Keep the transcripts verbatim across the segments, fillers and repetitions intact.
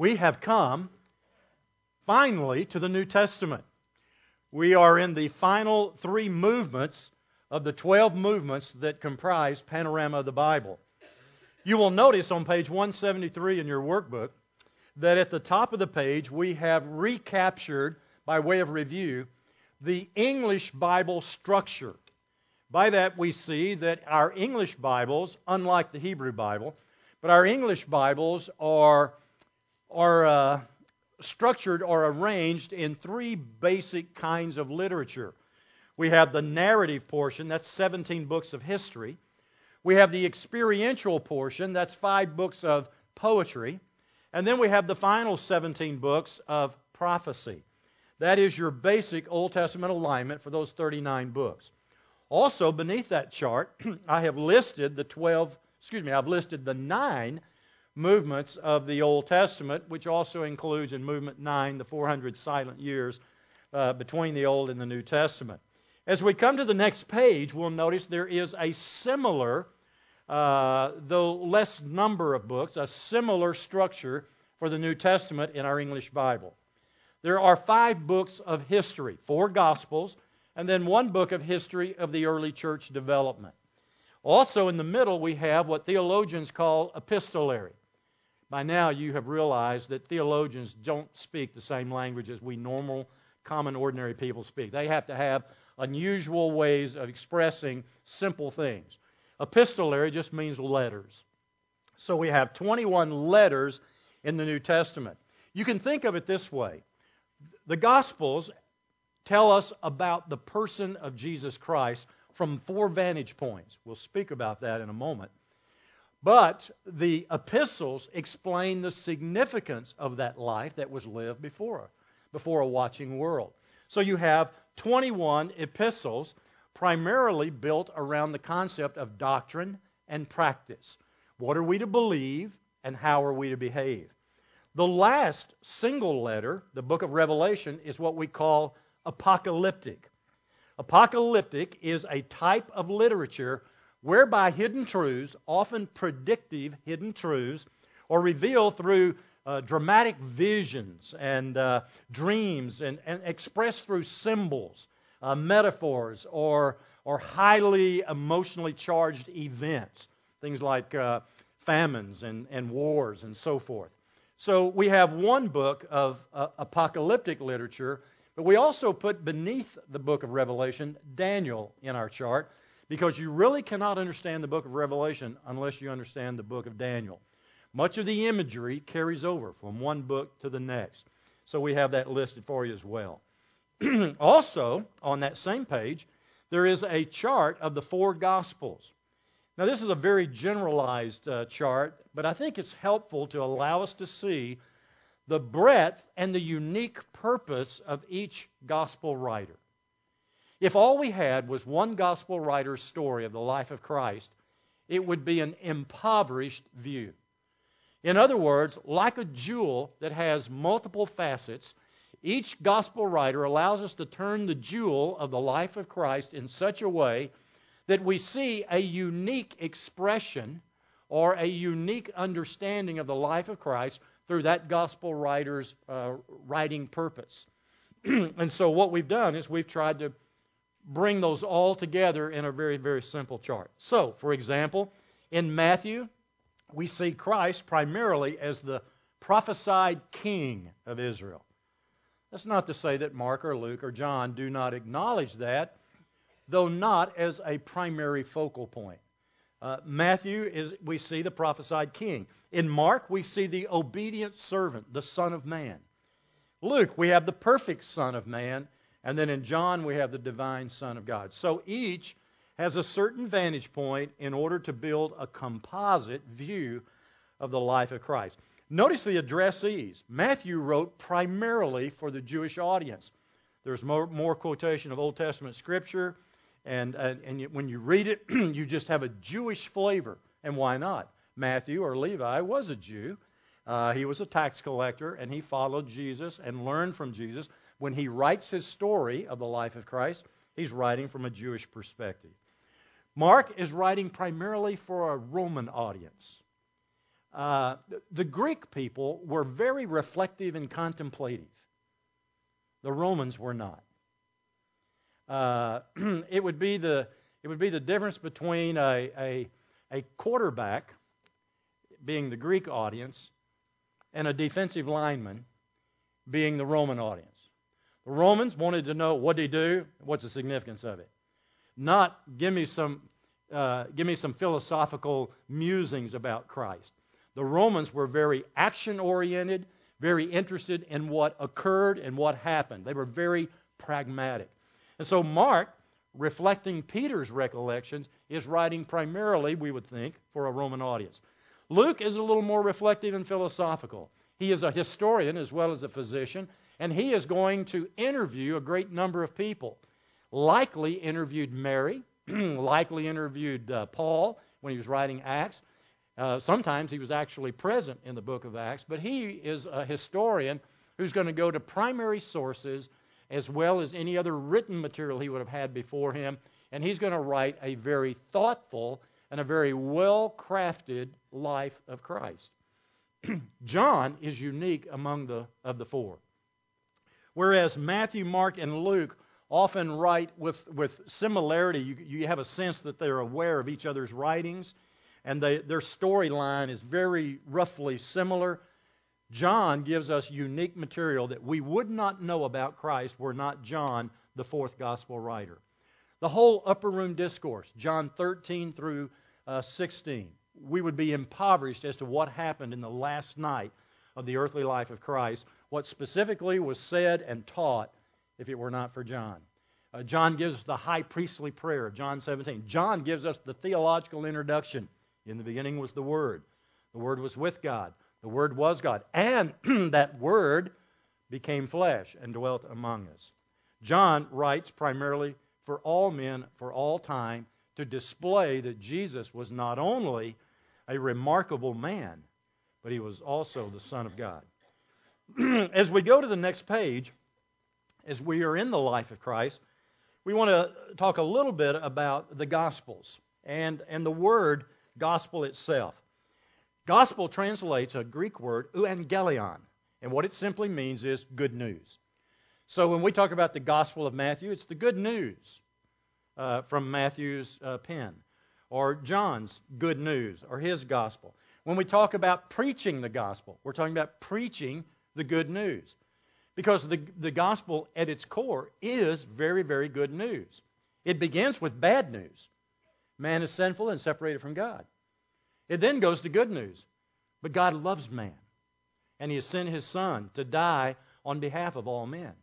We have come, finally, to the New Testament. We are in the final three movements of the twelve movements that comprise Panorama of the Bible. You will notice on page one seventy-three in your workbook that at the top of the page we have recaptured, by way of review, the English Bible structure. By that we see that our English Bibles, unlike the Hebrew Bible, but our English Bibles are, are uh, structured or arranged in three basic kinds of literature. We have the narrative portion, that's seventeen books of history. We have the experiential portion, that's five books of poetry. And then we have the final seventeen books of prophecy. That is your basic Old Testament alignment for those thirty-nine books. Also, beneath that chart, I have listed the twelve, excuse me, I've listed the nine movements of the Old Testament, which also includes in movement nine the four hundred silent years uh, between the Old and the New Testament. As we come to the next page, we'll notice there is a similar, uh, though less number of books, a similar structure for the New Testament in our English Bible. There are five books of history, four Gospels, and then one book of history of the early church development. Also in the middle we have what theologians call epistolary. By now you have realized that theologians don't speak the same language as we normal, common, ordinary people speak. They have to have unusual ways of expressing simple things. Epistolary just means letters. So we have twenty-one letters in the New Testament. You can think of it this way. The Gospels tell us about the person of Jesus Christ from four vantage points. We'll speak about that in a moment. But the epistles explain the significance of that life that was lived before, before a watching world. So you have twenty-one epistles primarily built around the concept of doctrine and practice. What are we to believe and how are we to behave? The last single letter, the book of Revelation, is what we call apocalyptic. Apocalyptic is a type of literature whereby hidden truths, often predictive hidden truths, are revealed through uh, dramatic visions and uh, dreams and, and expressed through symbols, uh, metaphors, or, or highly emotionally charged events, things like uh, famines and, and wars and so forth. So we have one book of uh, apocalyptic literature, but we also put beneath the book of Revelation Daniel in our chart, because you really cannot understand the book of Revelation unless you understand the book of Daniel. Much of the imagery carries over from one book to the next. So we have that listed for you as well. Also, on that same page, there is a chart of the four Gospels. Now, this is a very generalized uh, chart, but I think it's helpful to allow us to see the breadth and the unique purpose of each Gospel writer. If all we had was one Gospel writer's story of the life of Christ, it would be an impoverished view. In other words, like a jewel that has multiple facets, each Gospel writer allows us to turn the jewel of the life of Christ in such a way that we see a unique expression or a unique understanding of the life of Christ through that gospel writer's uh, writing purpose. And so what we've done is we've tried to bring those all together in a very, very simple chart. So, for example, in Matthew, we see Christ primarily as the prophesied king of Israel. That's not to say that Mark or Luke or John do not acknowledge that, though not as a primary focal point. Uh, Matthew, is we see the prophesied king. In Mark, we see the obedient servant, the Son of Man. Luke, we have the perfect Son of Man. And then in John, we have the divine Son of God. So each has a certain vantage point in order to build a composite view of the life of Christ. Notice the addressees. Matthew wrote primarily for the Jewish audience. There's more, more quotation of Old Testament Scripture. And, uh, and you, when you read it, you just have a Jewish flavor. And why not? Matthew, or Levi, was a Jew. Uh, he was a tax collector, and he followed Jesus and learned from Jesus. When he writes his story of the life of Christ, he's writing from a Jewish perspective. Mark is writing primarily for a Roman audience. Uh, the Greek people were very reflective and contemplative. The Romans were not. Uh, it would be the it would be the difference between a, a a quarterback, being the Greek audience, and a defensive lineman, being the Roman audience. The Romans wanted to know, what did he do? What's the significance of it? Not give me some uh, give me some philosophical musings about Christ. The Romans were very action-oriented, very interested in what occurred and what happened. They were very pragmatic. And so Mark, reflecting Peter's recollections, is writing primarily, we would think, for a Roman audience. Luke is a little more reflective and philosophical. He is a historian as well as a physician, and he is going to interview a great number of people. Likely interviewed Mary, likely interviewed uh, Paul when he was writing Acts. Uh, sometimes he was actually present in the book of Acts, but he is a historian who's going to go to primary sources as well as any other written material he would have had before him, and he's going to write a very thoughtful and a very well-crafted life of Christ. John is unique among the of the four. Whereas Matthew, Mark, and Luke often write with, with similarity, you, you have a sense that they're aware of each other's writings, and they, their storyline is very roughly similar. John gives us unique material that we would not know about Christ were not John the fourth gospel writer. The whole upper room discourse, John thirteen through uh, sixteen, we would be impoverished as to what happened in the last night of the earthly life of Christ, what specifically was said and taught if it were not for John. Uh, John gives us the high priestly prayer of John seventeen. John gives us the theological introduction. In the beginning was the Word. The Word was with God. The Word was God. And that Word became flesh and dwelt among us. John writes primarily for all men, for all time, to display that Jesus was not only a remarkable man, but he was also the Son of God. As we go to the next page, as we are in the life of Christ, we want to talk a little bit about the Gospels and, and the word gospel itself. Gospel translates a Greek word, euangelion, and what it simply means is good news. So when we talk about the Gospel of Matthew, it's the good news uh, from Matthew's uh, pen, or John's good news, or his gospel. When we talk about preaching the gospel, we're talking about preaching the good news. Because the, the gospel at its core is very, very good news. It begins with bad news. Man is sinful and separated from God. It then goes to good news. But God loves man. And He has sent His Son to die on behalf of all men.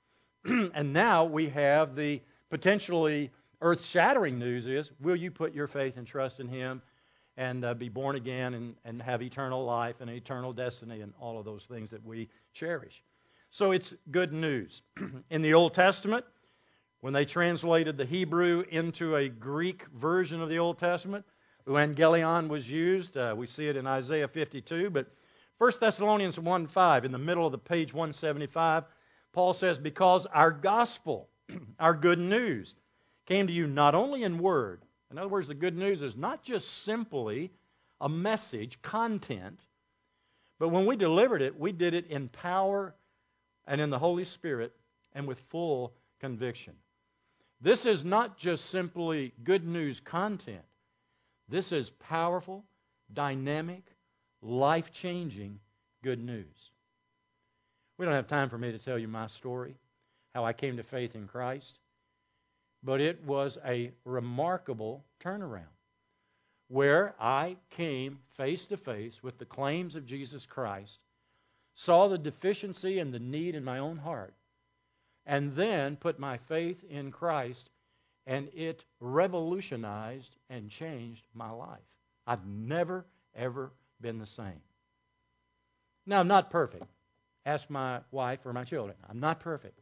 And now we have the potentially earth-shattering news is, will you put your faith and trust in Him and uh, be born again and, and have eternal life and eternal destiny and all of those things that we cherish. So it's good news. In the Old Testament, when they translated the Hebrew into a Greek version of the Old Testament, euangelion was used. Uh, we see it in Isaiah fifty-two. But First Thessalonians one five, in the middle of the page one seventy-five, Paul says, because our gospel, our good news, came to you not only in word. In other words, the good news is not just simply a message, content, but when we delivered it, we did it in power and in the Holy Spirit and with full conviction. This is not just simply good news content. This is powerful, dynamic, life-changing good news. We don't have time for me to tell you my story, how I came to faith in Christ, but it was a remarkable turnaround where I came face to face with the claims of Jesus Christ, saw the deficiency and the need in my own heart, and then put my faith in Christ, and it revolutionized and changed my life. I've never, ever been the same. Now, I'm not perfect. Ask my wife or my children. I'm not perfect.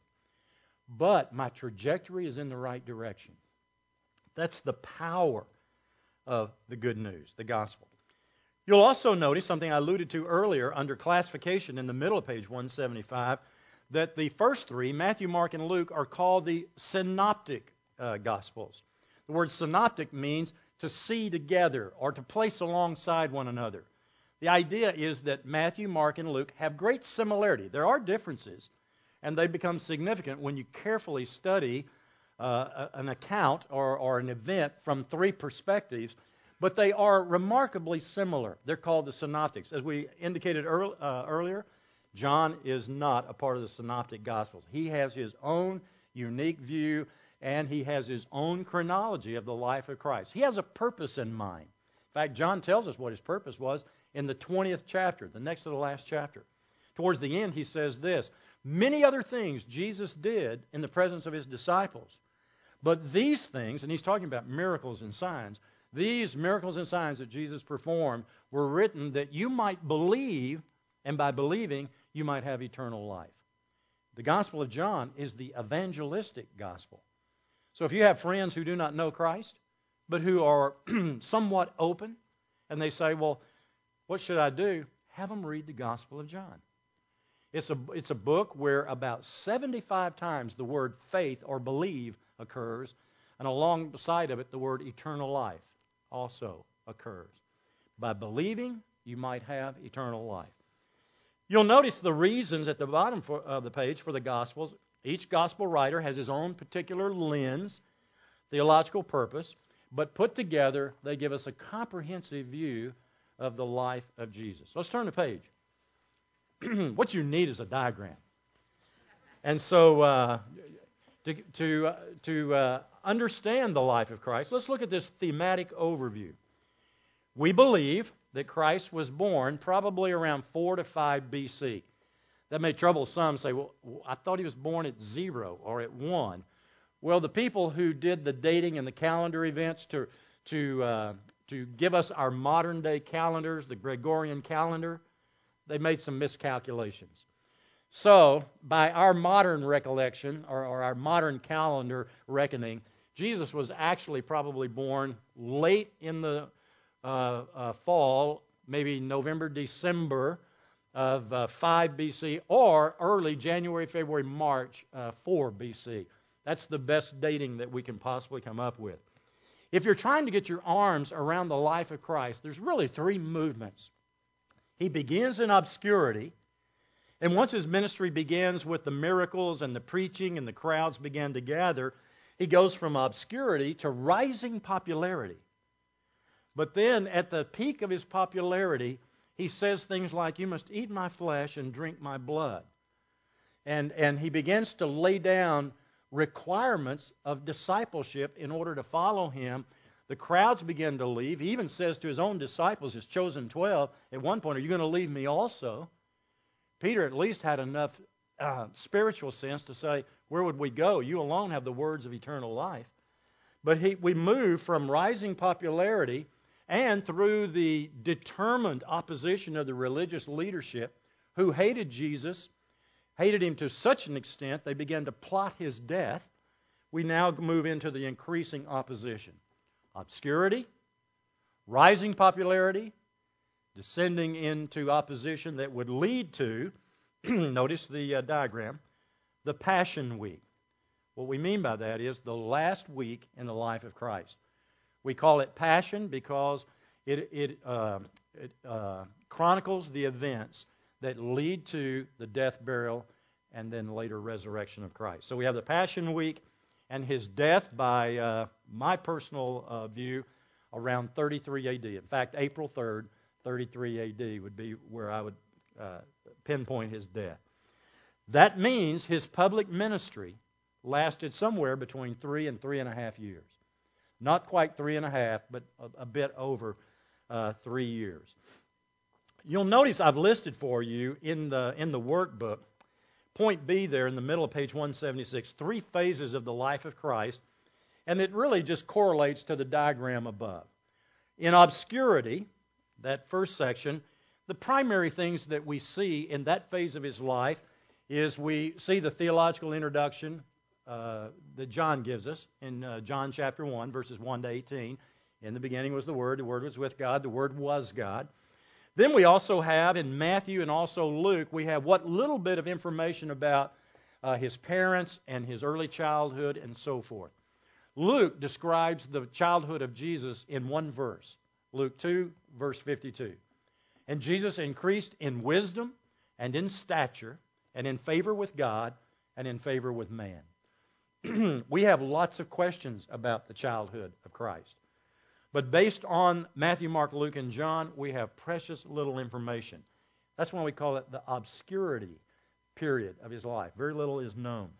But my trajectory is in the right direction. That's the power of the good news, the gospel. You'll also notice something I alluded to earlier under classification in the middle of page one seventy-five, that the first three, Matthew, Mark, and Luke, are called the synoptic uh, gospels. The word synoptic means to see together or to place alongside one another. The idea is that Matthew, Mark, and Luke have great similarity. There are differences, and they become significant when you carefully study uh, an account or, or an event from three perspectives, but they are remarkably similar. They're called the synoptics. As we indicated earl, uh, earlier, John is not a part of the synoptic gospels. He has his own unique view, and he has his own chronology of the life of Christ. He has a purpose in mind. In fact, John tells us what his purpose was in the twentieth chapter, the next to the last chapter. Towards the end, he says this, many other things Jesus did in the presence of his disciples, but these things, and he's talking about miracles and signs, these miracles and signs that Jesus performed were written that you might believe, and by believing, you might have eternal life. The Gospel of John is the evangelistic gospel. So if you have friends who do not know Christ, but who are somewhat open, and they say, well, what should I do? Have them read the Gospel of John. It's a, it's a book where about seventy-five times the word faith or believe occurs, and alongside of it, the word eternal life also occurs. By believing, you might have eternal life. You'll notice the reasons at the bottom for, of the page for the Gospels. Each Gospel writer has his own particular lens, theological purpose, but put together, they give us a comprehensive view of the life of Jesus. Let's turn the page. What you need is a diagram. And so uh, to, to, uh, to uh, understand the life of Christ, let's look at this thematic overview. We believe that Christ was born probably around four to five B C. That may trouble some, say, well, I thought he was born at zero or at one. Well, the people who did the dating and the calendar events to, to, uh, to give us our modern day calendars, the Gregorian calendar, they made some miscalculations. So, by our modern recollection, or, or our modern calendar reckoning, Jesus was actually probably born late in the uh, uh, fall, maybe November, December of uh, five B C, or early January, February, March, uh, four B C. That's the best dating that we can possibly come up with. If you're trying to get your arms around the life of Christ, there's really three movements. He begins in obscurity, and once his ministry begins with the miracles and the preaching and the crowds began to gather, he goes from obscurity to rising popularity. But then at the peak of his popularity, he says things like, you must eat my flesh and drink my blood. And, and he begins to lay down requirements of discipleship in order to follow him. The crowds begin to leave. He even says to his own disciples, his chosen twelve, at one point, are you going to leave me also? Peter at least had enough uh, spiritual sense to say, where would we go? You alone have the words of eternal life. But he, we move from rising popularity and through the determined opposition of the religious leadership who hated Jesus, hated him to such an extent they began to plot his death. We now move into the increasing opposition. Obscurity, rising popularity, descending into opposition that would lead to, notice the uh, diagram, the Passion Week. What we mean by that is the last week in the life of Christ. We call it Passion because it, it, uh, it uh, chronicles the events that lead to the death, burial, and then later resurrection of Christ. So we have the Passion Week and his death by uh, my personal uh, view around thirty-three A D. In fact, April third, thirty-three A D would be where I would uh, pinpoint his death. That means his public ministry lasted somewhere between three and three and a half years. Not quite three and a half, but a, a bit over uh, three years. You'll notice I've listed for you in the in the workbook, point B there in the middle of page one seventy-six, three phases of the life of Christ, and it really just correlates to the diagram above. In obscurity, that first section, the primary things that we see in that phase of his life is we see the theological introduction uh, that John gives us in uh, John chapter one, verses one to eighteen. In the beginning was the Word, the Word was with God, the Word was God. Then we also have in Matthew and also Luke, we have what little bit of information about uh, his parents and his early childhood and so forth. Luke describes the childhood of Jesus in one verse, Luke two, verse fifty-two. And Jesus increased in wisdom and in stature and in favor with God and in favor with man. We have lots of questions about the childhood of Christ. But based on Matthew, Mark, Luke, and John, we have precious little information. That's why we call it the obscurity period of his life. Very little is known.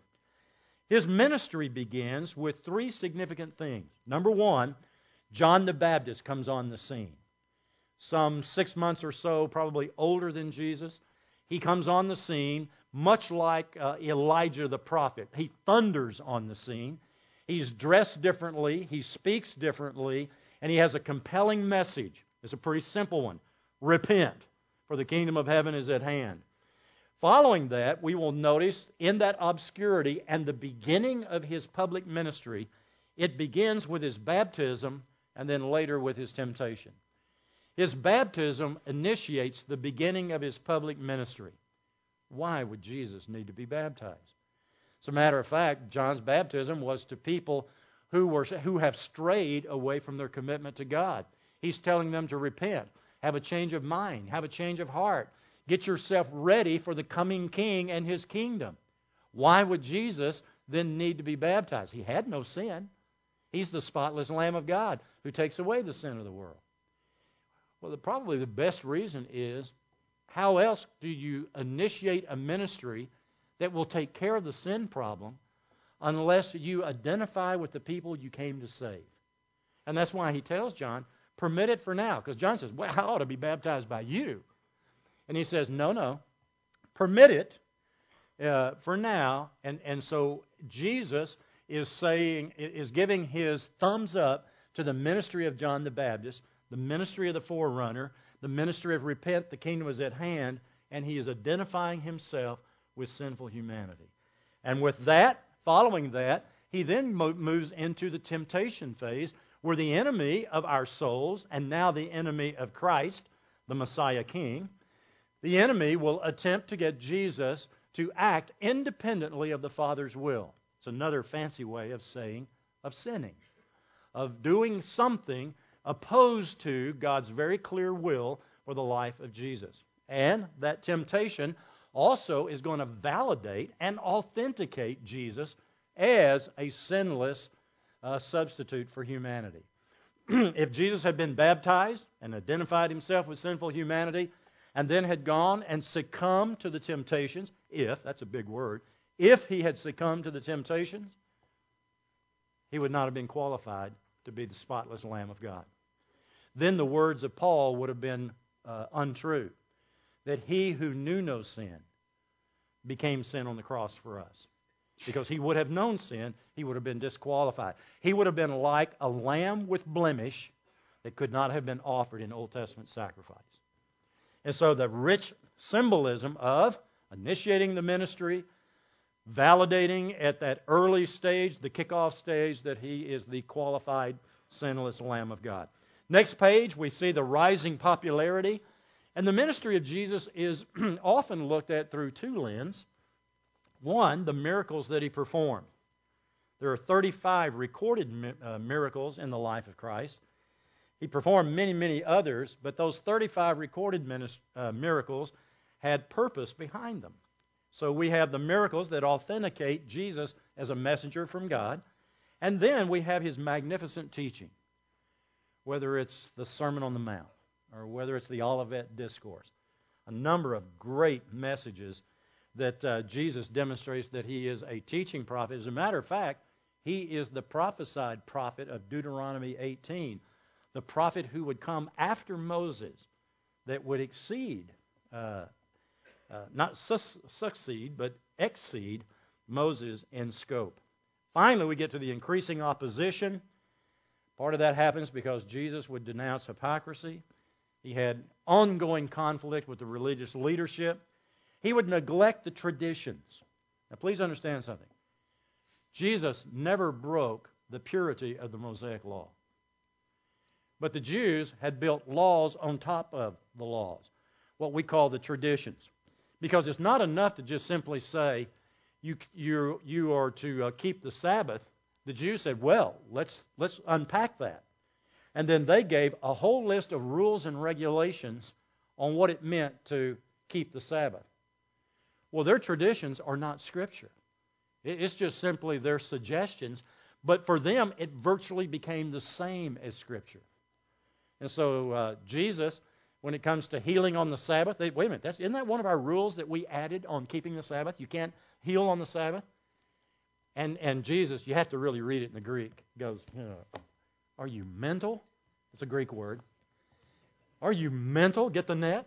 His ministry begins with three significant things. Number one, John the Baptist comes on the scene. Some six months or so, probably older than Jesus. He comes on the scene much like uh, Elijah the prophet. He thunders on the scene. He's dressed differently. He speaks differently. And he has a compelling message. It's a pretty simple one. Repent, for the kingdom of heaven is at hand. Following that, we will notice in that obscurity and the beginning of his public ministry, it begins with his baptism and then later with his temptation. His baptism initiates the beginning of his public ministry. Why would Jesus need to be baptized? As a matter of fact, John's baptism was to people who were who have strayed away from their commitment to God. He's telling them to repent, have a change of mind, have a change of heart. Get yourself ready for the coming king and his kingdom. Why would Jesus then need to be baptized? He had no sin. He's the spotless Lamb of God who takes away the sin of the world. Well, the, probably the best reason is, how else do you initiate a ministry that will take care of the sin problem unless you identify with the people you came to save? And that's why he tells John, permit it for now. Because John says, well, I ought to be baptized by you. And he says, no, no, permit it uh, for now. And, and so Jesus is saying, is giving his thumbs up to the ministry of John the Baptist, the ministry of the forerunner, the ministry of repent, the kingdom is at hand, and he is identifying himself with sinful humanity. And with that, following that, he then mo- moves into the temptation phase, where the enemy of our souls, and now the enemy of Christ, the Messiah King, the enemy will attempt to get Jesus to act independently of the Father's will. It's another fancy way of saying of sinning, of doing something opposed to God's very clear will for the life of Jesus. And that temptation also is going to validate and authenticate Jesus as a sinless uh, substitute for humanity. If Jesus had been baptized and identified himself with sinful humanity, and then had gone and succumbed to the temptations, if, that's a big word, if he had succumbed to the temptations, he would not have been qualified to be the spotless Lamb of God. Then the words of Paul would have been uh, untrue, that he who knew no sin became sin on the cross for us. Because he would have known sin, he would have been disqualified. He would have been like a lamb with blemish that could not have been offered in Old Testament sacrifice. And so the rich symbolism of initiating the ministry, validating at that early stage, the kickoff stage, that he is the qualified, sinless Lamb of God. Next page, we see the rising popularity. And the ministry of Jesus is often looked at through two lenses. One, the miracles that he performed. There are thirty-five recorded mi- uh, miracles in the life of Christ. He performed many, many others, but those thirty-five recorded minis- uh, miracles had purpose behind them. So we have the miracles that authenticate Jesus as a messenger from God, and then we have his magnificent teaching, whether it's the Sermon on the Mount or whether it's the Olivet Discourse. A number of great messages that uh, Jesus demonstrates that he is a teaching prophet. As a matter of fact, he is the prophesied prophet of Deuteronomy eighteen. The prophet who would come after Moses, that would exceed, uh, uh, not su- succeed, but exceed Moses in scope. Finally, we get to the increasing opposition. Part of that happens because Jesus would denounce hypocrisy. He had ongoing conflict with the religious leadership. He would neglect the traditions. Now, please understand something. Jesus never broke the purity of the Mosaic law. But the Jews had built laws on top of the laws, what we call the traditions. Because it's not enough to just simply say, you you you are to uh, keep the Sabbath. The Jews said, well, let's let's unpack that. And then they gave a whole list of rules and regulations on what it meant to keep the Sabbath. Well, their traditions are not Scripture. It's just simply their suggestions. But for them, it virtually became the same as Scripture. And so uh, Jesus, when it comes to healing on the Sabbath, they, wait a minute, that's, isn't that one of our rules that we added on keeping the Sabbath? You can't heal on the Sabbath? And and Jesus, you have to really read it in the Greek, goes, are you mental? It's a Greek word. Are you mental? Get the net?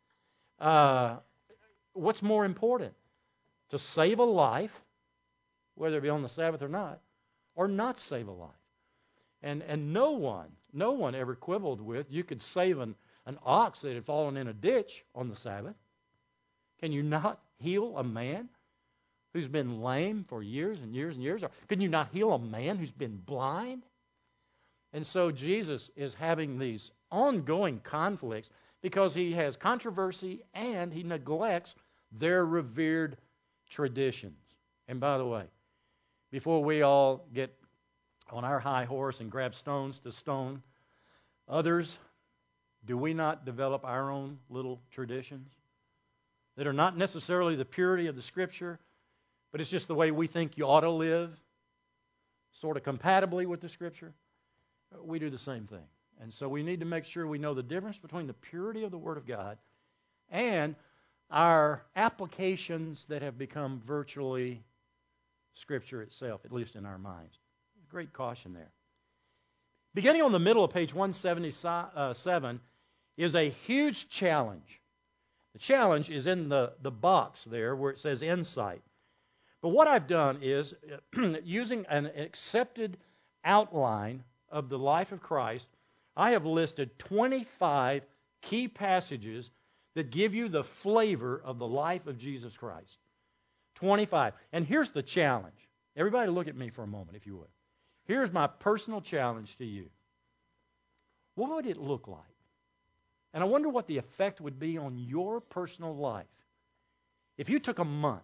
Uh, what's more important? To save a life, whether it be on the Sabbath or not, or not save a life? And and no one, no one ever quibbled with, you could save an, an ox that had fallen in a ditch on the Sabbath. Can you not heal a man who's been lame for years and years and years? Or can you not heal a man who's been blind? And so Jesus is having these ongoing conflicts because he has controversy and he neglects their revered traditions. And by the way, before we all get on our high horse and grab stones to stone others, do we not develop our own little traditions that are not necessarily the purity of the Scripture, but it's just the way we think you ought to live, sort of compatibly with the Scripture? We do the same thing. And so we need to make sure we know the difference between the purity of the Word of God and our applications that have become virtually Scripture itself, at least in our minds. Great caution there. Beginning on the middle of page one seventy-seven is a huge challenge. The challenge is in the, the box there where it says insight. But what I've done is, using an accepted outline of the life of Christ, I have listed twenty-five key passages that give you the flavor of the life of Jesus Christ. twenty-five. And here's the challenge. Everybody look at me for a moment, if you would. Here's my personal challenge to you. What would it look like? And I wonder what the effect would be on your personal life if you took a month,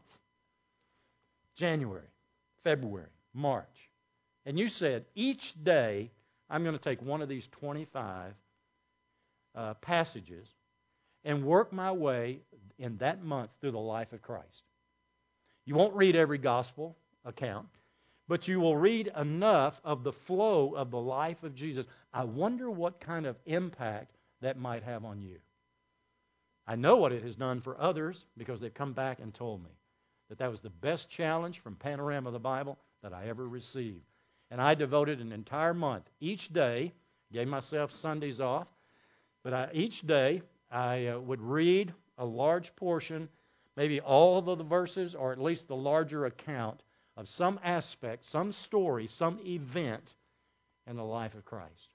January, February, March, and you said, each day I'm going to take one of these twenty-five uh, passages and work my way in that month through the life of Christ. You won't read every gospel account, but you will read enough of the flow of the life of Jesus. I wonder what kind of impact that might have on you. I know what it has done for others because they've come back and told me that that was the best challenge from Panorama of the Bible that I ever received. And I devoted an entire month. Each day, gave myself Sundays off, but I, each day I uh, would read a large portion, maybe all of the verses, or at least the larger account of some aspect, some story, some event in the life of Christ.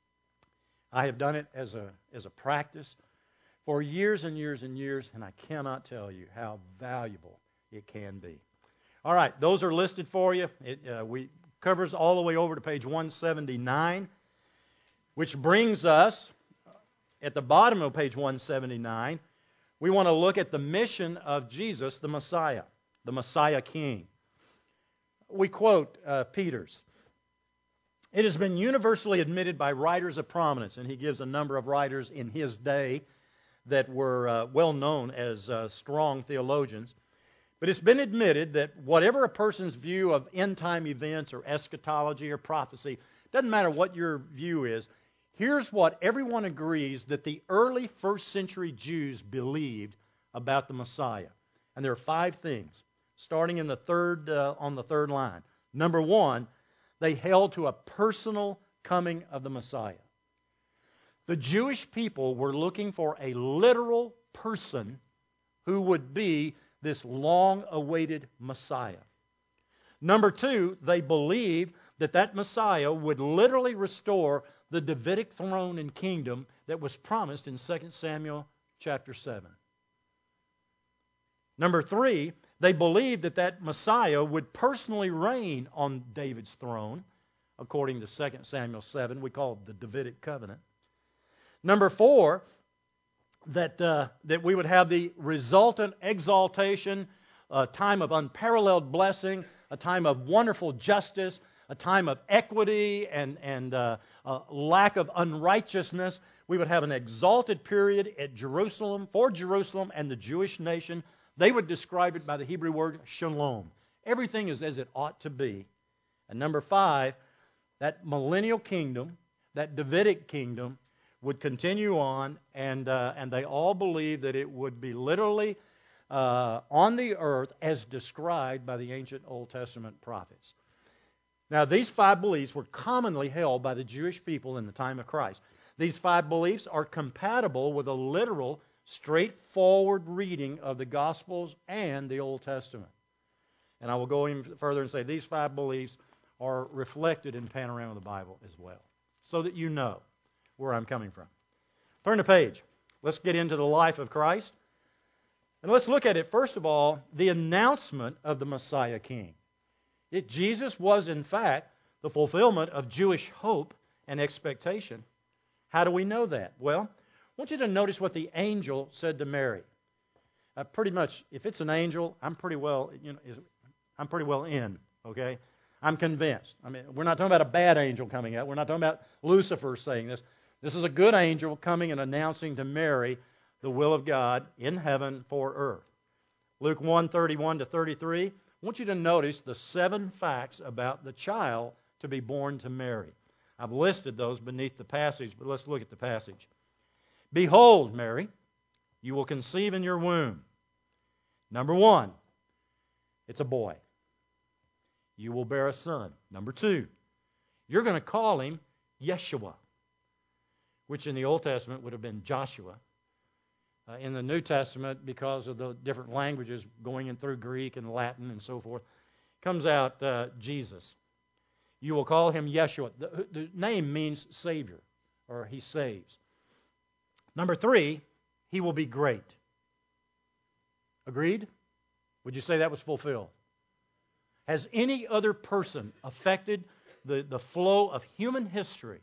I have done it as a as a practice for years and years and years, and I cannot tell you how valuable it can be. All right, those are listed for you. It uh, we covers all the way over to page one seventy-nine, which brings us at the bottom of page one seventy-nine. We want to look at the mission of Jesus, the Messiah, the Messiah King. We quote uh, Peter's. It has been universally admitted by writers of prominence, and he gives a number of writers in his day that were uh, well known as uh, strong theologians. But it's been admitted that whatever a person's view of end-time events or eschatology or prophecy, doesn't matter what your view is, here's what everyone agrees that the early first century Jews believed about the Messiah. And there are five things, starting in the third uh, on the third line. Number one, they held to a personal coming of the Messiah. The Jewish people were looking for a literal person who would be this long-awaited Messiah. Number two, they believed that that Messiah would literally restore the Davidic throne and kingdom that was promised in Second Samuel chapter seven. Number three, they believed that that Messiah would personally reign on David's throne, according to Second Samuel seven. We call it the Davidic covenant. Number four, that uh, that we would have the resultant exaltation, a time of unparalleled blessing, a time of wonderful justice, a time of equity and, and uh, uh, lack of unrighteousness. We would have an exalted period at Jerusalem, for Jerusalem and the Jewish nation. They would describe it by the Hebrew word shalom. Everything is as it ought to be. And number five, that millennial kingdom, that Davidic kingdom, would continue on, and uh, and they all believed that it would be literally uh, on the earth as described by the ancient Old Testament prophets. Now, these five beliefs were commonly held by the Jewish people in the time of Christ. These five beliefs are compatible with a literal, straightforward reading of the Gospels and the Old Testament. And I will go even further and say these five beliefs are reflected in Panorama of the Bible as well, so that you know where I'm coming from. Turn the page. Let's get into the life of Christ. And let's look at it, first of all, the announcement of the Messiah King. It, Jesus was, in fact, the fulfillment of Jewish hope and expectation. How do we know that? Well, I want you to notice what the angel said to Mary. Uh, pretty much, if it's an angel, I'm pretty well, you know, I'm pretty well in, okay? I'm convinced. I mean, we're not talking about a bad angel coming out. We're not talking about Lucifer saying this. This is a good angel coming and announcing to Mary the will of God in heaven for earth. Luke one, thirty-one to thirty-three. I want you to notice the seven facts about the child to be born to Mary. I've listed those beneath the passage, but let's look at the passage. Behold, Mary, you will conceive in your womb. Number one, it's a boy. You will bear a son. Number two, you're going to call him Yeshua, which in the Old Testament would have been Joshua. Uh, in the New Testament, because of the different languages going in through Greek and Latin and so forth, comes out uh, Jesus. You will call him Yeshua. The, the name means Savior, or he saves. Number three, he will be great. Agreed? Would you say that was fulfilled? Has any other person affected the, the flow of human history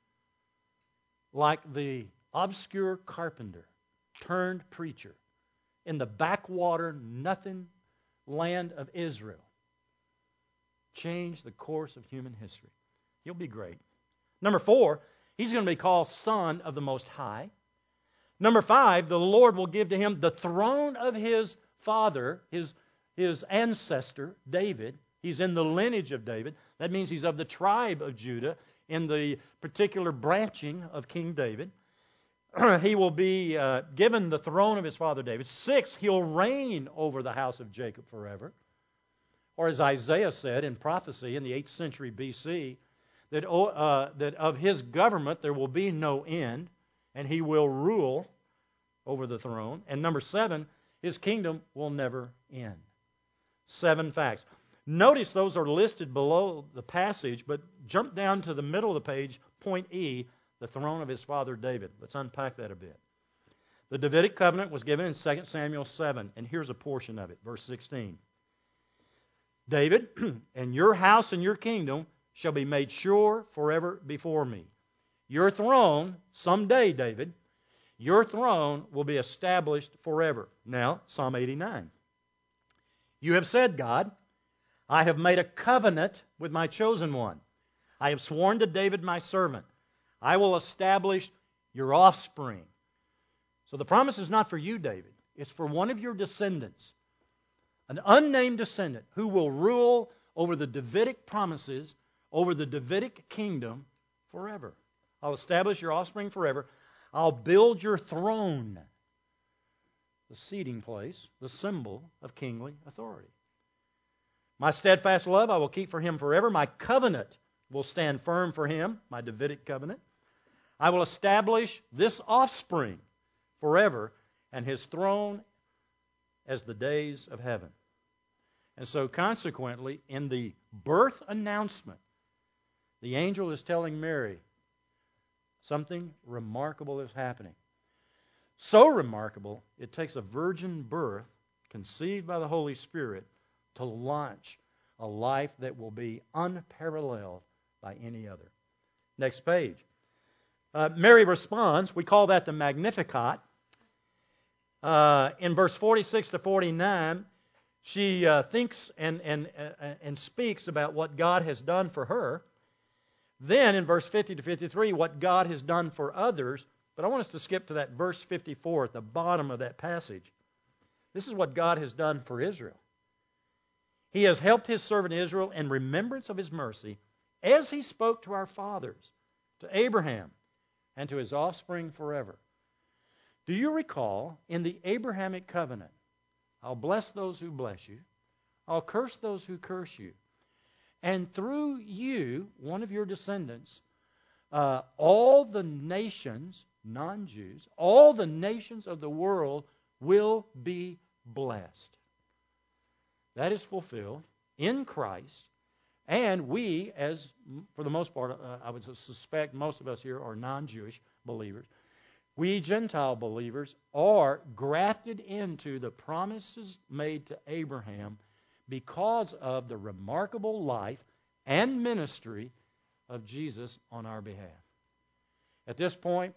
like the obscure carpenter turned preacher in the backwater, nothing land of Israel? Changed the course of human history. He'll be great. Number four, he's going to be called Son of the Most High. Number five, the Lord will give to him the throne of his father, his, his ancestor, David. He's in the lineage of David. That means he's of the tribe of Judah in the particular branching of King David. He will be uh, given the throne of his father David. Six, he'll reign over the house of Jacob forever. Or as Isaiah said in prophecy in the eighth century B C, that, uh, that of his government there will be no end, and he will rule over the throne. And number seven, his kingdom will never end. Seven facts. Notice those are listed below the passage, but jump down to the middle of the page, point E, the throne of his father David. Let's unpack that a bit. The Davidic covenant was given in Second Samuel seven, and here's a portion of it, verse sixteen. David, and your house and your kingdom shall be made sure forever before me. Your throne, someday, David, your throne will be established forever. Now, Psalm eighty-nine. You have said, God, I have made a covenant with my chosen one. I have sworn to David my servant, I will establish your offspring. So the promise is not for you, David. It's for one of your descendants, an unnamed descendant who will rule over the Davidic promises, over the Davidic kingdom forever. I'll establish your offspring forever. I'll build your throne, the seating place, the symbol of kingly authority. My steadfast love I will keep for him forever. My covenant will stand firm for him, my Davidic covenant. I will establish this offspring forever, and his throne as the days of heaven. And so consequently, in the birth announcement, the angel is telling Mary something remarkable is happening. So remarkable, it takes a virgin birth conceived by the Holy Spirit to launch a life that will be unparalleled by any other. Next page. Uh, Mary responds. We call that the Magnificat. Uh, in verse forty-six to forty-nine, She uh, thinks and, and, uh, and speaks about what God has done for her. Then in verse fifty to fifty-three, what God has done for others. But I want us to skip to that verse fifty-four at the bottom of that passage. This is what God has done for Israel. He has helped His servant Israel in remembrance of His mercy, as He spoke to our fathers, to Abraham, and to his offspring forever. Do you recall in the Abrahamic covenant, I'll bless those who bless you, I'll curse those who curse you, and through you, one of your descendants, uh, all the nations, non-Jews, all the nations of the world will be blessed. That is fulfilled in Christ. And we, as for the most part, uh, I would suspect most of us here are non-Jewish believers. We Gentile believers are grafted into the promises made to Abraham because of the remarkable life and ministry of Jesus on our behalf. At this point,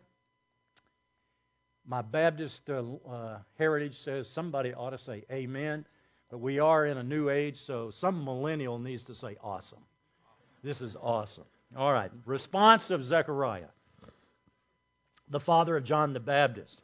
my Baptist uh, uh, heritage says somebody ought to say amen. But we are in a new age, so some millennial needs to say awesome. This is awesome. All right. Response of Zechariah, the father of John the Baptist.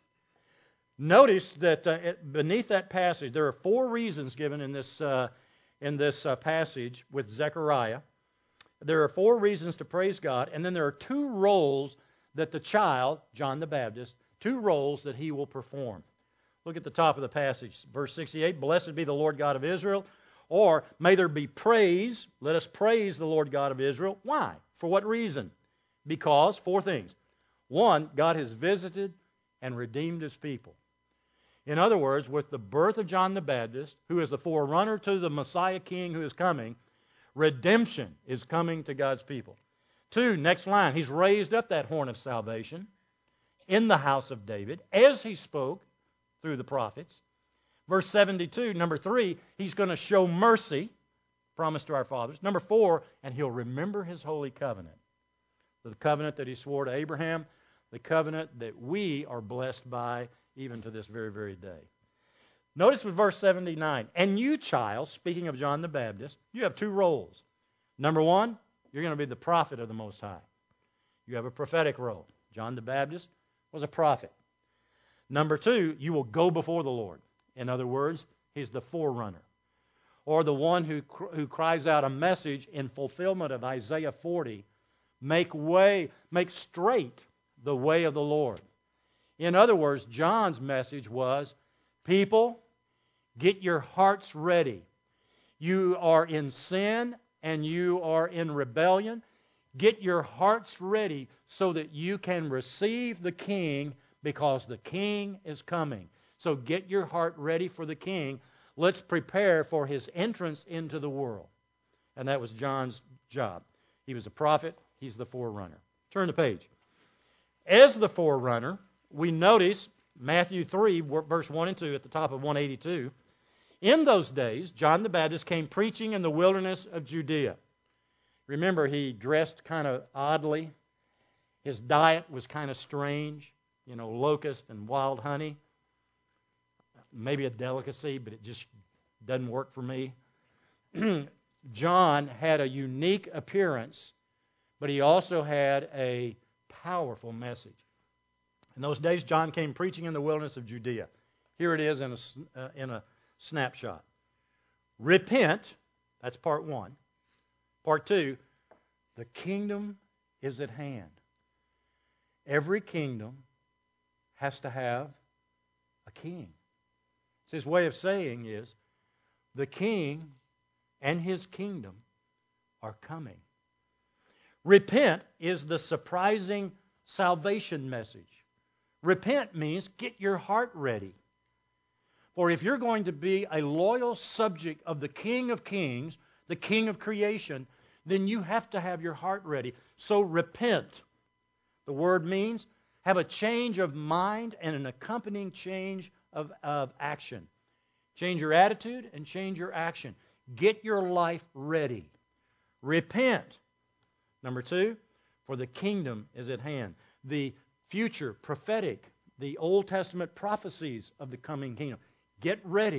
Notice that uh, beneath that passage, there are four reasons given in this, uh, in this uh, passage with Zechariah. There are four reasons to praise God, and then there are two roles that the child, John the Baptist, two roles that he will perform. Look at the top of the passage, verse sixty-eight, blessed be the Lord God of Israel, or may there be praise, let us praise the Lord God of Israel. Why? For what reason? Because, four things. One, God has visited and redeemed His people. In other words, with the birth of John the Baptist, who is the forerunner to the Messiah King who is coming, redemption is coming to God's people. Two, next line, He's raised up that horn of salvation in the house of David, as He spoke through the prophets. Verse seventy-two, number three, He's going to show mercy, promised to our fathers. Number four, and He'll remember His holy covenant. The covenant that He swore to Abraham, the covenant that we are blessed by even to this very, very day. Notice with verse seventy-nine, and you, child, speaking of John the Baptist, you have two roles. Number one, you're going to be the prophet of the Most High. You have a prophetic role. John the Baptist was a prophet. Number two, you will go before the Lord. In other words, He's the forerunner, or the one who who cries out a message in fulfillment of Isaiah forty, make way, make straight the way of the Lord. In other words, John's message was, people, get your hearts ready. You are in sin and you are in rebellion. Get your hearts ready so that you can receive the King, because the King is coming. So get your heart ready for the King. Let's prepare for His entrance into the world. And that was John's job. He was a prophet. He's the forerunner. Turn the page. As the forerunner, we notice Matthew three, verse one and two at the top of one eighty-two. In those days, John the Baptist came preaching in the wilderness of Judea. Remember, he dressed kind of oddly. His diet was kind of strange. You know, locust and wild honey. Maybe a delicacy, but it just doesn't work for me. John had a unique appearance, but he also had a powerful message. In those days, John came preaching in the wilderness of Judea. Here it is in a, uh, in a snapshot. Repent, that's part one. Part two, the kingdom is at hand. Every kingdom has to have a king. It's his way of saying is, the king and his kingdom are coming. Repent is the surprising salvation message. Repent means get your heart ready. For if you're going to be a loyal subject of the King of Kings, the King of creation, then you have to have your heart ready. So repent. The word means have a change of mind and an accompanying change of, of action. Change your attitude and change your action. Get your life ready. Repent. Number two, for the kingdom is at hand. The future prophetic, the Old Testament prophecies of the coming kingdom. Get ready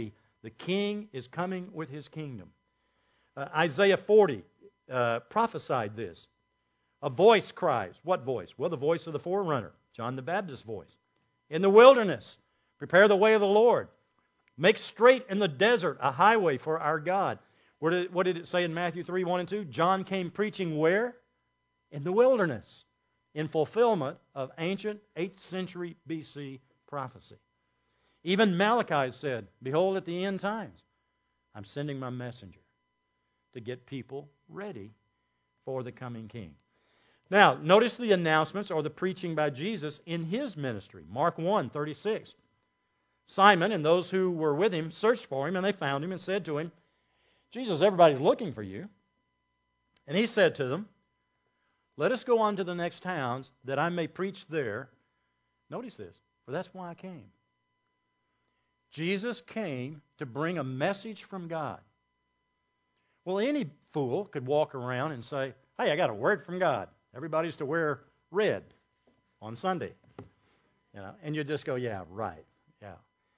The king is coming with his kingdom. Uh, Isaiah forty uh, prophesied this. A voice cries. What voice? Well, the voice of the forerunner, John the Baptist's voice. In the wilderness, prepare the way of the Lord. Make straight in the desert a highway for our God. What did, what did it say in Matthew three, one and two? John came preaching where? In the wilderness, in fulfillment of ancient eighth century B C prophecy. Even Malachi said, behold, at the end times, I'm sending my messenger to get people ready for the coming king. Now, notice the announcements or the preaching by Jesus in his ministry. Mark one, thirty-six. Simon and those who were with him searched for him, and they found him and said to him, Jesus, everybody's looking for you. And he said to them, let us go on to the next towns that I may preach there. Notice this, for that's why I came. Jesus came to bring a message from God. Well, any fool could walk around and say, hey, I got a word from God. Everybody's to wear red on Sunday. You know, and you just go, yeah, right, yeah.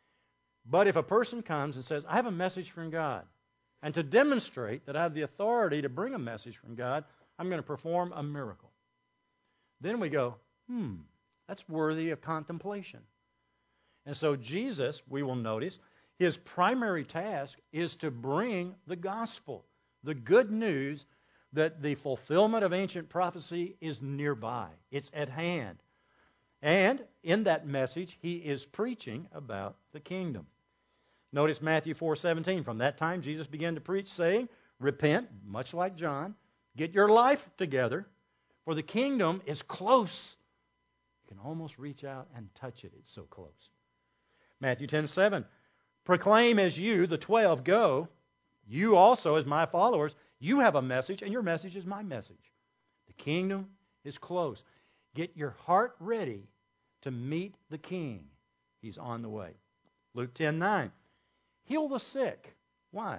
But if a person comes and says, I have a message from God, and to demonstrate that I have the authority to bring a message from God, I'm going to perform a miracle. Then we go, hmm, that's worthy of contemplation. And so Jesus, we will notice, his primary task is to bring the gospel, the good news that the fulfillment of ancient prophecy is nearby. It's at hand. And in that message, he is preaching about the kingdom. Notice Matthew four seventeen. From that time, Jesus began to preach, saying, repent, much like John, get your life together, for the kingdom is close. You can almost reach out and touch it. It's so close. Matthew ten seven. Proclaim as you, the twelve, go. You also, as my followers, you have a message, and your message is my message. The kingdom is close. Get your heart ready to meet the king. He's on the way. Luke ten nine. Heal the sick. Why?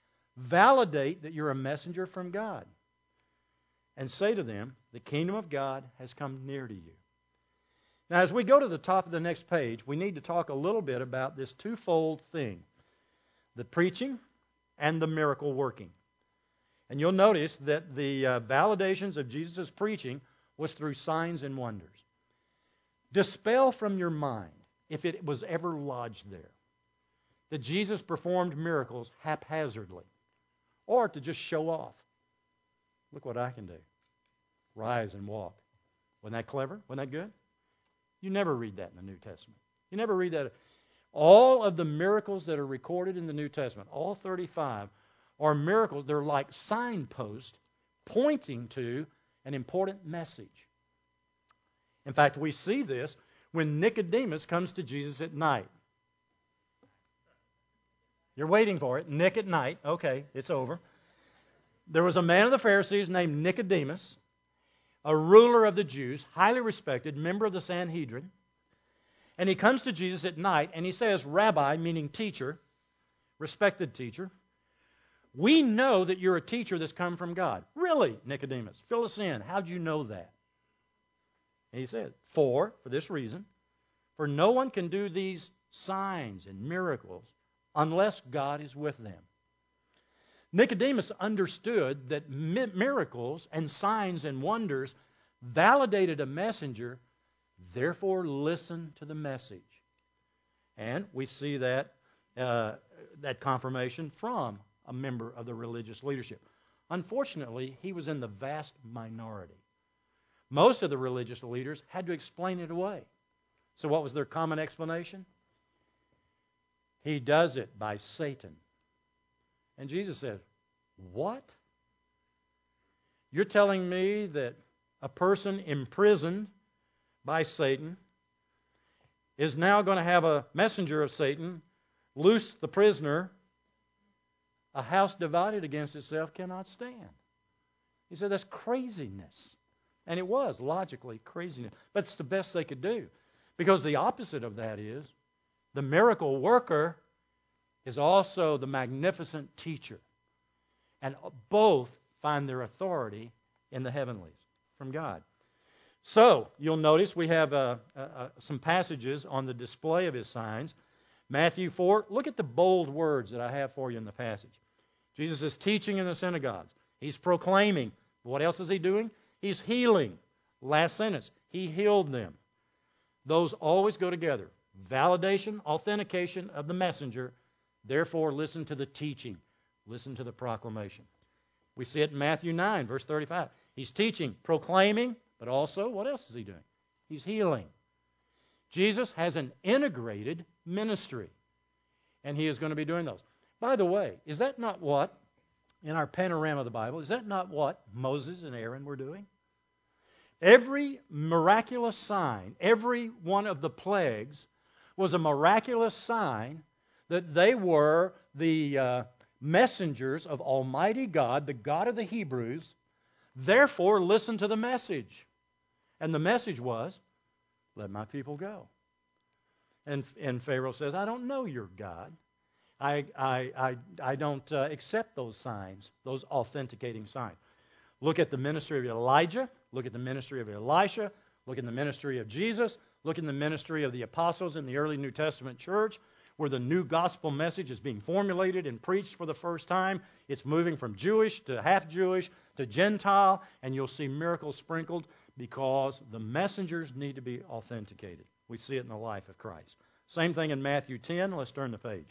Validate that you're a messenger from God. And say to them, the kingdom of God has come near to you. Now, as we go to the top of the next page, we need to talk a little bit about this twofold thing, the preaching and the miracle working. And you'll notice that the uh, validations of Jesus' preaching was through signs and wonders. Dispel from your mind, if it was ever lodged there, that Jesus performed miracles haphazardly or to just show off. Look what I can do. Rise and walk. Wasn't that clever? Wasn't that good? You never read that in the New Testament. You never read that. All of the miracles that are recorded in the New Testament, all thirty-five, are miracles. They're like signposts pointing to an important message. In fact, we see this when Nicodemus comes to Jesus at night. You're waiting for it. Nick at night. Okay, it's over. There was a man of the Pharisees named Nicodemus, a ruler of the Jews, highly respected, member of the Sanhedrin. And he comes to Jesus at night and he says, Rabbi, meaning teacher, respected teacher, we know that you're a teacher that's come from God. Really, Nicodemus? Fill us in. How'd you know that? And he said, for, for this reason, for no one can do these signs and miracles unless God is with them. Nicodemus understood that mi- miracles and signs and wonders validated a messenger, therefore listen to the message. And we see that, uh, that confirmation from a member of the religious leadership. Unfortunately, he was in the vast minority. Most of the religious leaders had to explain it away. So what was their common explanation? He does it by Satan. And Jesus said, what? You're telling me that a person imprisoned by Satan is now going to have a messenger of Satan loose the prisoner? A house divided against itself cannot stand. He said that's craziness. And it was logically craziness. But it's the best they could do. Because the opposite of that is the miracle worker is also the magnificent teacher. And both find their authority in the heavenlies from God. So, you'll notice we have uh, uh, some passages on the display of his signs. Matthew four, look at the bold words that I have for you in the passage. Jesus is teaching in the synagogues. He's proclaiming. What else is he doing? He's healing. Last sentence, he healed them. Those always go together. Validation, authentication of the messenger. Therefore, listen to the teaching. Listen to the proclamation. We see it in Matthew nine, verse thirty-five. He's teaching, proclaiming, but also, what else is he doing? He's healing. Jesus has an integrated ministry, and he is going to be doing those. By the way, is that not what, in our panorama of the Bible, is that not what Moses and Aaron were doing? Every miraculous sign, every one of the plagues was a miraculous sign that they were the uh, messengers of Almighty God, the God of the Hebrews. Therefore, listen to the message. And the message was, let my people go. And, and Pharaoh says, I don't know your God. I, I, I, I don't uh, accept those signs, those authenticating signs. Look at the ministry of Elijah. Look at the ministry of Elisha. Look at the ministry of Jesus. Look at the ministry of the apostles in the early New Testament church, where the new gospel message is being formulated and preached for the first time. It's moving from Jewish to half-Jewish to Gentile, and you'll see miracles sprinkled because the messengers need to be authenticated. We see it in the life of Christ. Same thing in Matthew ten. Let's turn the page.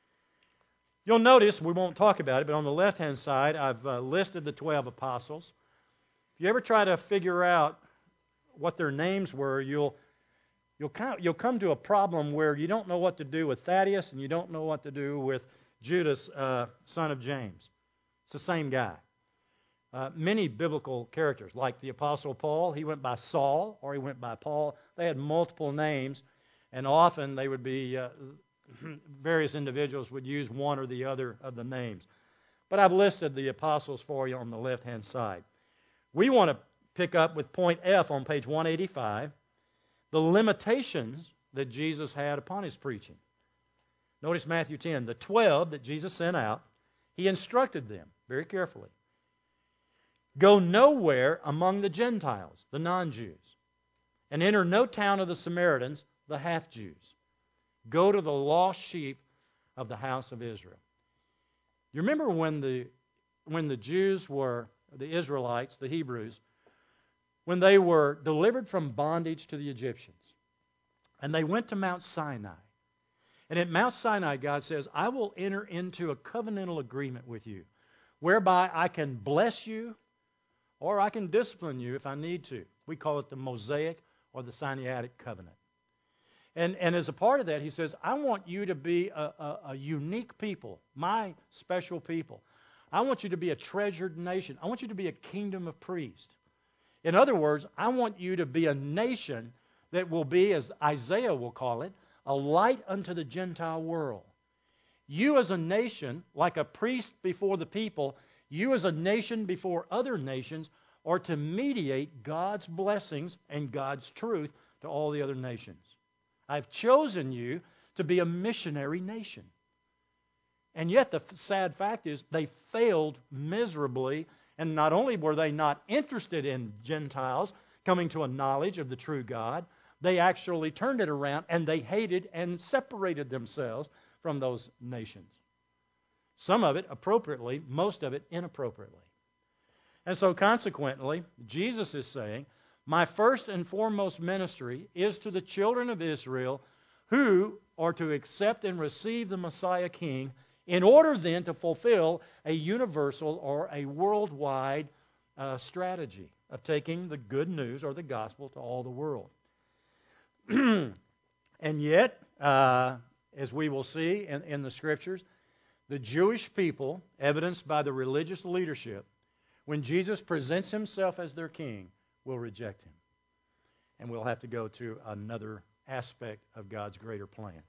You'll notice, we won't talk about it, but on the left-hand side, I've uh, listed the twelve apostles. If you ever try to figure out what their names were, you'll you'll come, you'll come to a problem where you don't know what to do with Thaddeus and you don't know what to do with Judas, uh, son of James. It's the same guy. Uh, many biblical characters, like the Apostle Paul, he went by Saul or he went by Paul. They had multiple names, and often they would be... Uh, various individuals would use one or the other of the names. But I've listed the apostles for you on the left-hand side. We want to pick up with point F on page one eighty-five, the limitations that Jesus had upon his preaching. Notice Matthew ten. The twelve that Jesus sent out, he instructed them very carefully. Go nowhere among the Gentiles, the non-Jews, and enter no town of the Samaritans, the half-Jews. Go to the lost sheep of the house of Israel. You remember when the when the Jews were, the Israelites, the Hebrews, when they were delivered from bondage to the Egyptians, and they went to Mount Sinai. And at Mount Sinai, God says, I will enter into a covenantal agreement with you, whereby I can bless you or I can discipline you if I need to. We call it the Mosaic or the Sinaitic covenant. And, and as a part of that, he says, I want you to be a, a, a unique people, my special people. I want you to be a treasured nation. I want you to be a kingdom of priests. In other words, I want you to be a nation that will be, as Isaiah will call it, a light unto the Gentile world. You as a nation, like a priest before the people, you as a nation before other nations, are to mediate God's blessings and God's truth to all the other nations. I've chosen you to be a missionary nation. And yet the sad fact is they failed miserably, and not only were they not interested in Gentiles coming to a knowledge of the true God, they actually turned it around and they hated and separated themselves from those nations. Some of it appropriately, most of it inappropriately. And so consequently, Jesus is saying, my first and foremost ministry is to the children of Israel who are to accept and receive the Messiah King in order then to fulfill a universal or a worldwide uh, strategy of taking the good news or the gospel to all the world. And yet, uh, as we will see in, in the Scriptures, the Jewish people, evidenced by the religious leadership, when Jesus presents himself as their king, will reject him. And we'll have to go to another aspect of God's greater plan.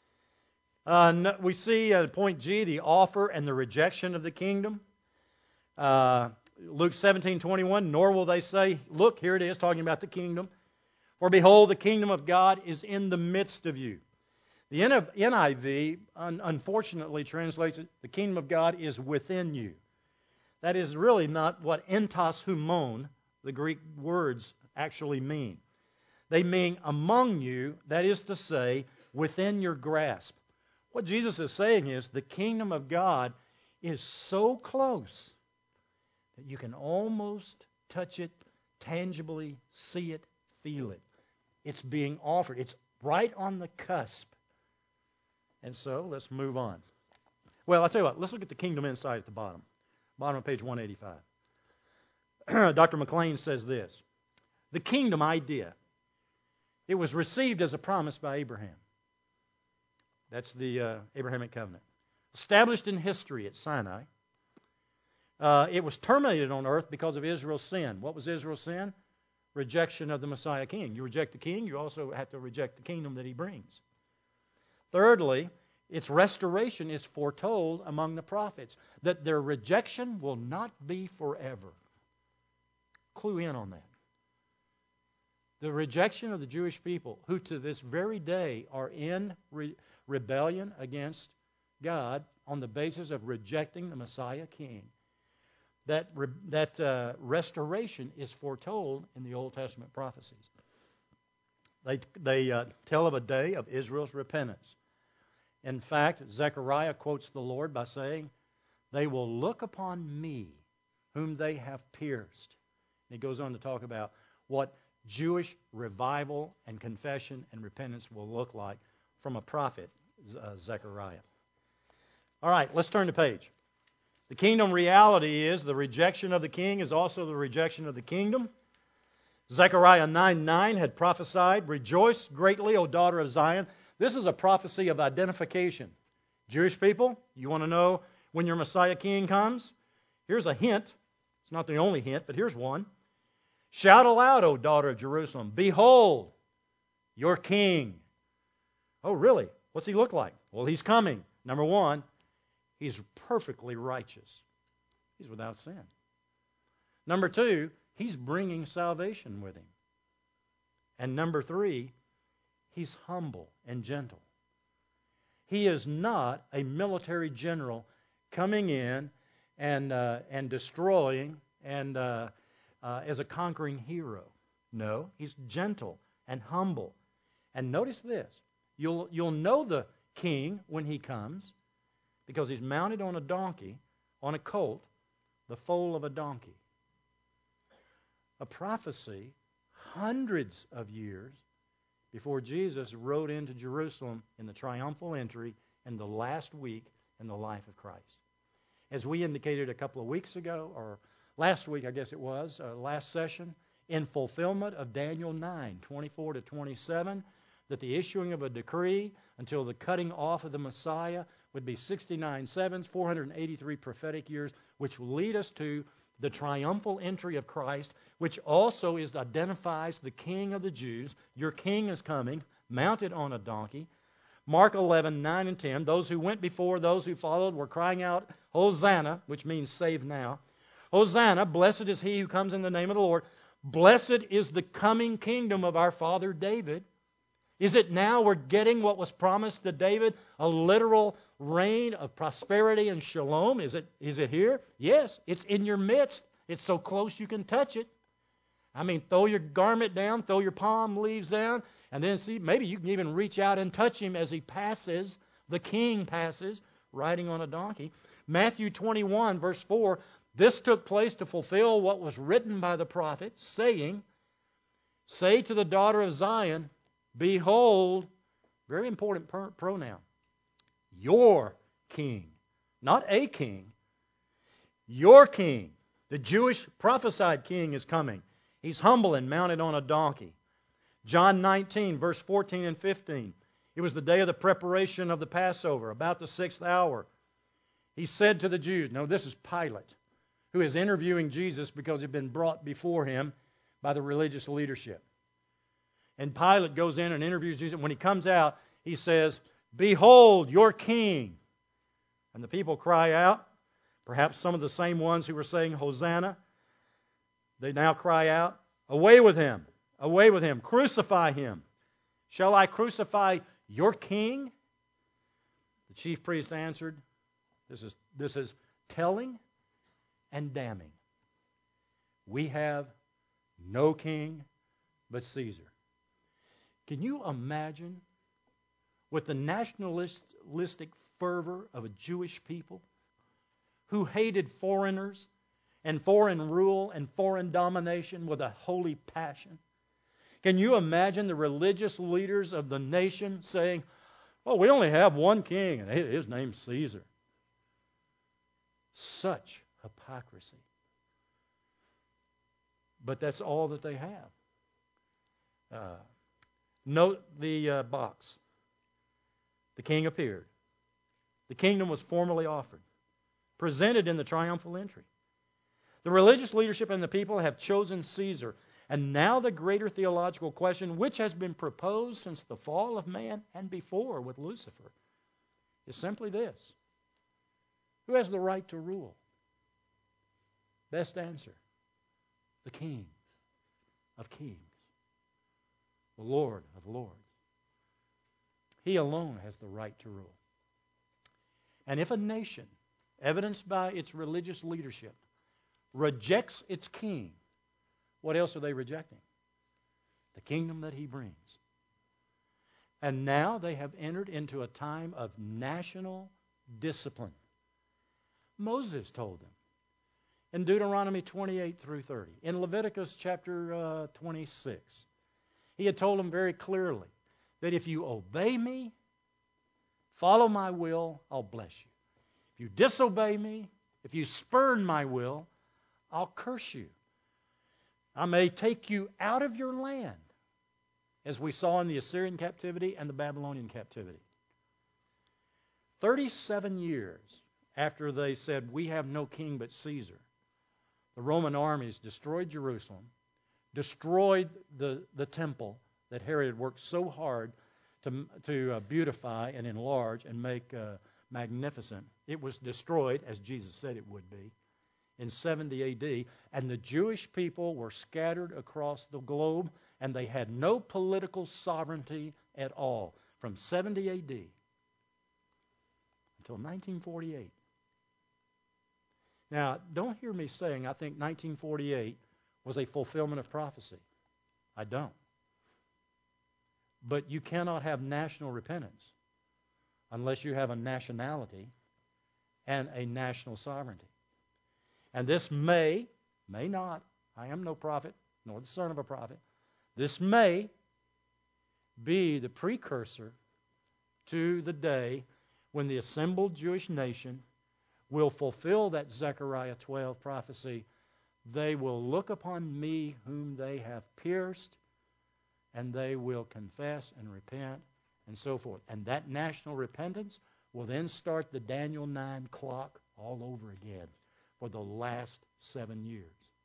Uh, we see at point G the offer and the rejection of the kingdom. Uh, Luke seventeen twenty-one, nor will they say, look, here it is, talking about the kingdom. For behold, the kingdom of God is in the midst of you. The N I V un- unfortunately translates it, the kingdom of God is within you. That is really not what entos humon, the Greek words, actually mean. They mean among you, that is to say, within your grasp, What Jesus is saying is the kingdom of God is so close that you can almost touch it, tangibly see it, feel it. It's being offered. It's right on the cusp. And so let's move on. Well, I'll tell you what. Let's look at the kingdom insight at the bottom. Bottom of page one eighty-five. Doctor McLean says this. The kingdom idea, it was received as a promise by Abraham. That's the uh, Abrahamic covenant. Established in history at Sinai. Uh, it was terminated on earth because of Israel's sin. What was Israel's sin? Rejection of the Messiah king. You reject the king, you also have to reject the kingdom that he brings. Thirdly, its restoration is foretold among the prophets, that their rejection will not be forever. Clue in on that. The rejection of the Jewish people, who to this very day are in re- rebellion against God on the basis of rejecting the Messiah king, that, re- that uh, restoration is foretold in the Old Testament prophecies. They, they uh, tell of a day of Israel's repentance. In fact, Zechariah quotes the Lord by saying, "They will look upon me, whom they have pierced." And he goes on to talk about what Jewish revival and confession and repentance will look like from a prophet, uh, Zechariah. All right, let's turn the page. The kingdom reality is the rejection of the king is also the rejection of the kingdom. Zechariah nine nine had prophesied, "Rejoice greatly, O daughter of Zion." This is a prophecy of identification. Jewish people, you want to know when your Messiah king comes? Here's a hint. It's not the only hint, but here's one. "Shout aloud, O daughter of Jerusalem. Behold, your king." Oh, really? What's he look like? Well, he's coming. Number one, he's perfectly righteous. He's without sin. Number two, he's bringing salvation with him. And number three, he's humble and gentle. He is not a military general coming in and uh, and destroying and uh, uh, as a conquering hero. No, he's gentle and humble. And notice this: you'll you'll know the king when he comes because he's mounted on a donkey, on a colt, the foal of a donkey. A prophecy hundreds of years before Jesus rode into Jerusalem in the triumphal entry in the last week in the life of Christ. As we indicated a couple of weeks ago, or last week I guess it was, uh, last session, in fulfillment of Daniel nine, twenty-four to twenty-seven, that the issuing of a decree until the cutting off of the Messiah would be sixty-nine sevens, four hundred eighty-three prophetic years, which will lead us to the triumphal entry of Christ, which also is identifies the King of the Jews. Your King is coming, mounted on a donkey. Mark eleven, nine and ten, those who went before, those who followed, were crying out, "Hosanna," which means save now. "Hosanna, blessed is he who comes in the name of the Lord. Blessed is the coming kingdom of our father David." Is it now we're getting what was promised to David, a literal reign of prosperity and shalom? Is it, is it here? Yes, it's in your midst. It's so close you can touch it. I mean, throw your garment down, throw your palm leaves down, and then see, maybe you can even reach out and touch him as he passes, the king passes, riding on a donkey. Matthew twenty-one, verse four, this took place to fulfill what was written by the prophet, saying, "Say to the daughter of Zion, behold," very important per- pronoun, "your king," not a king, your king. The Jewish prophesied king is coming. He's humble and mounted on a donkey. John nineteen, verse fourteen and fifteen. It was the day of the preparation of the Passover, about the sixth hour. He said to the Jews, no, this is Pilate, who is interviewing Jesus because he'd been brought before him by the religious leadership. And Pilate goes in and interviews Jesus. When he comes out, he says, "Behold, your king." And the people cry out, perhaps some of the same ones who were saying Hosanna, they now cry out, "Away with him, away with him, crucify him. Shall I crucify your king?" The chief priest answered, this is, this is telling and damning. "We have no king but Caesar." Can you imagine with the nationalistic fervor of a Jewish people who hated foreigners and foreign rule and foreign domination with a holy passion? Can you imagine the religious leaders of the nation saying, "Oh, we only have one king, and his name's Caesar"? Such hypocrisy. But that's all that they have. Uh, note the uh, box. The king appeared. The kingdom was formally offered, presented in the triumphal entry. The religious leadership and the people have chosen Caesar. And now the greater theological question, which has been proposed since the fall of man and before with Lucifer, is simply this: who has the right to rule? Best answer: the King of kings, the Lord of lords. He alone has the right to rule. And if a nation, evidenced by its religious leadership, rejects its king, what else are they rejecting? The kingdom that he brings. And now they have entered into a time of national discipline. Moses told them in Deuteronomy twenty-eight through thirty, in Leviticus chapter uh, twenty-six, he had told them very clearly that if you obey me, follow my will, I'll bless you. If you disobey me, if you spurn my will, I'll curse you. I may take you out of your land, as we saw in the Assyrian captivity and the Babylonian captivity. Thirty-seven years after they said, "We have no king but Caesar," the Roman armies destroyed Jerusalem, destroyed the, the temple that Herod had worked so hard to, to uh, beautify and enlarge and make uh, magnificent. It was destroyed, as Jesus said it would be, in seventy A D, and the Jewish people were scattered across the globe, and they had no political sovereignty at all from seventy A D until nineteen forty-eight. Now, don't hear me saying I think nineteen forty-eight was a fulfillment of prophecy. I don't. But you cannot have national repentance unless you have a nationality and a national sovereignty. And this may, may not, I am no prophet, nor the son of a prophet, this may be the precursor to the day when the assembled Jewish nation will fulfill that Zechariah twelve prophecy. They will look upon me whom they have pierced, and they will confess and repent, and so forth. And that national repentance will then start the Daniel nine clock all over again for the last seven years,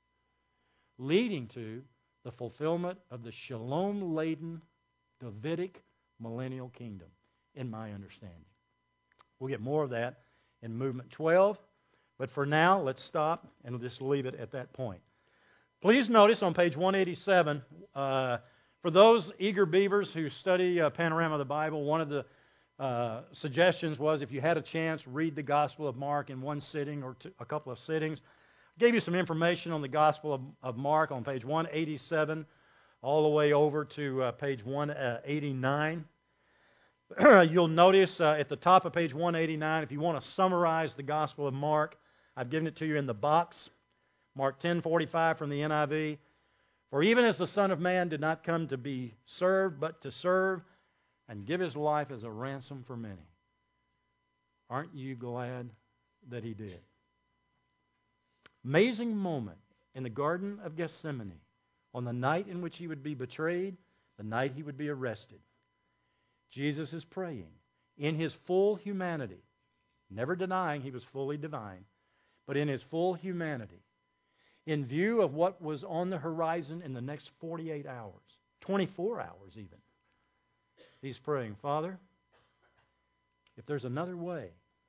leading to the fulfillment of the shalom-laden Davidic millennial kingdom, in my understanding. We'll get more of that in Movement twelve, but for now, let's stop and just leave it at that point. Please notice on page one eighty-seven, uh, for those eager beavers who study uh, Panorama of the Bible, one of the uh, suggestions was if you had a chance, read the Gospel of Mark in one sitting or two, a couple of sittings. I gave you some information on the Gospel of, of Mark on page one eighty-seven all the way over to uh, page one eighty-nine. You'll notice uh, at the top of page one eighty-nine, if you want to summarize the Gospel of Mark, I've given it to you in the box. Mark ten forty-five from the N I V. For even as the Son of Man did not come to be served, but to serve and give his life as a ransom for many. Aren't you glad that he did? Amazing moment in the Garden of Gethsemane on the night in which he would be betrayed, the night he would be arrested. Jesus is praying in his full humanity, never denying he was fully divine, but in his full humanity, in view of what was on the horizon in the next forty-eight hours, twenty-four hours even. He's praying, Father, if there's another way,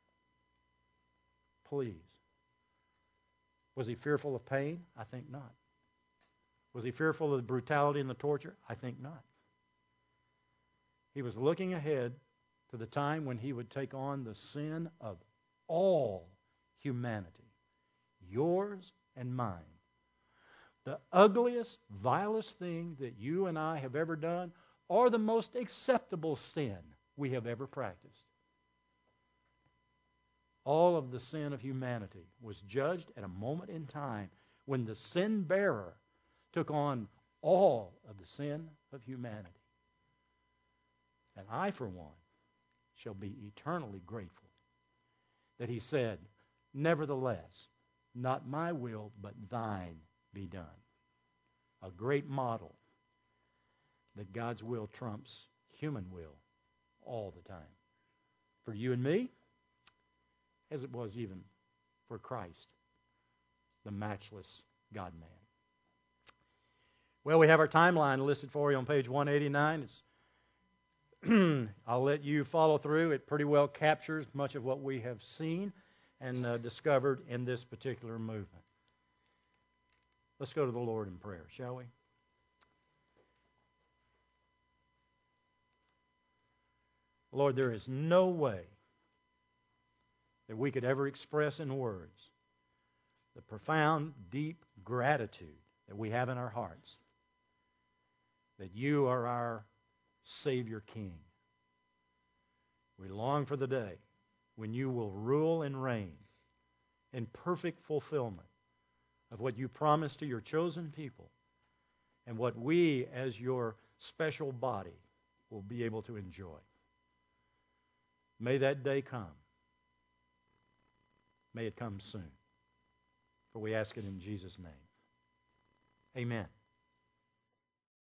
please. Was he fearful of pain? I think not. Was he fearful of the brutality and the torture? I think not. He was looking ahead to the time when he would take on the sin of all humanity, yours and mine. The ugliest, vilest thing that you and I have ever done, or the most acceptable sin we have ever practiced. All of the sin of humanity was judged at a moment in time when the sin bearer took on all of the sin of humanity. And I, for one, shall be eternally grateful that he said, nevertheless, not my will, but thine be done. A great model that God's will trumps human will all the time. For you and me, as it was even for Christ, the matchless God-man. Well, we have our timeline listed for you on page one eighty-nine. It's I'll let you follow through. It pretty well captures much of what we have seen and uh, discovered in this particular movement. Let's go to the Lord in prayer, shall we? Lord, there is no way that we could ever express in words the profound, deep gratitude that we have in our hearts that you are our Savior King. We long for the day when you will rule and reign in perfect fulfillment of what you promised to your chosen people and what we as your special body will be able to enjoy. May that day come. May it come soon. For we ask it in Jesus' name. Amen.